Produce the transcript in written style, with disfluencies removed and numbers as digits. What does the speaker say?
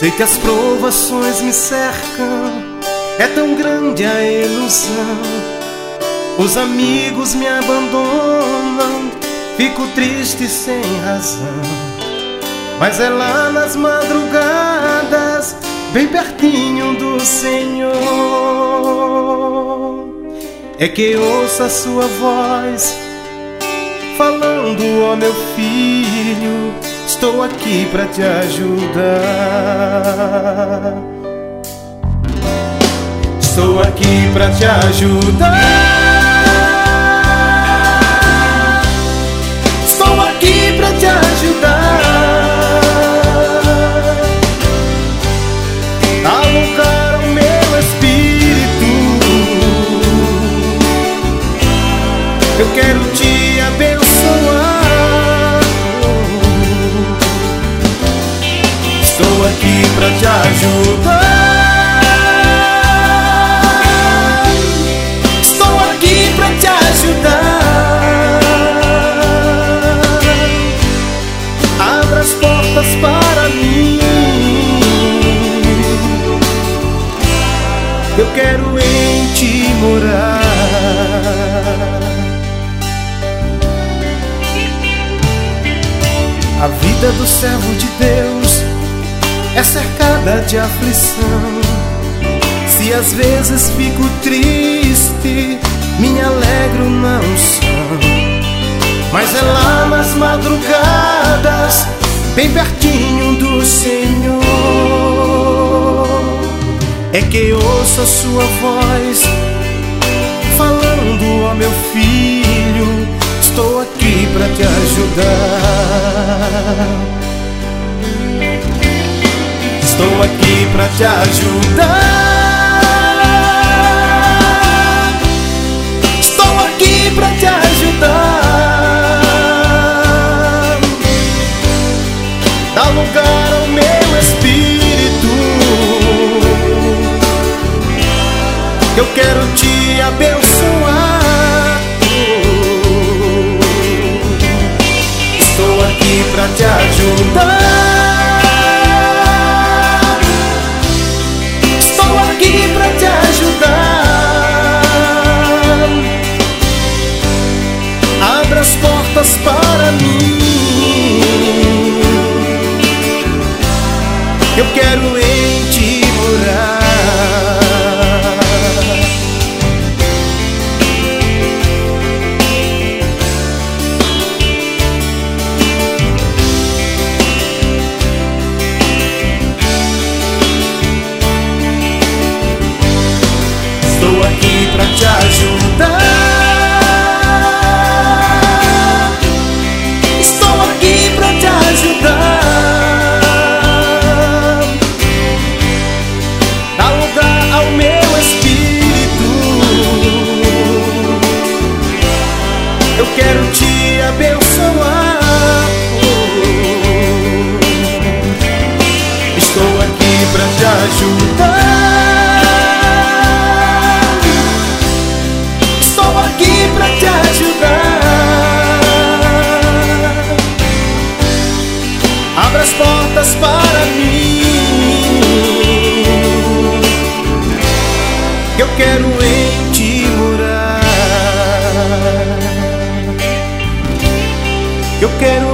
Sei que as provações me cercam, é tão grande a ilusão. Os amigos me abandonam, fico triste sem razão. Mas é lá nas madrugadas, bem pertinho do Senhor, é que ouço a sua voz falando: ó meu filho, estou aqui pra te ajudar. Estou aqui pra te ajudar. Estou aqui pra te ajudar a alugar o meu espírito. Eu quero te abençoar. Estou aqui pra te ajudar. Estou aqui pra te ajudar. Abra as portas para mim. Eu quero em ti morar. A vida do servo de Deus é cercada de aflição. Se às vezes fico triste, me alegro não são. Mas é lá nas madrugadas, bem pertinho do Senhor, é que ouço a sua voz falando: ó meu filho, estou aqui pra te ajudar. Estou aqui pra te ajudar. Estou aqui pra te ajudar. Dá lugar ao meu espírito. Eu quero te abençoar. Estou aqui pra te ajudar. Estou aqui pra te ajudar. Abra as portas para mim. Eu quero em ti morar. Estou aqui pra te ajudar. Estou aqui pra te ajudar. Dá lugar ao meu espírito. Eu quero te abençoar. Estou aqui pra te ajudar. Pra te ajudar. Abra as portas para mim. Eu quero em ti morar. Eu quero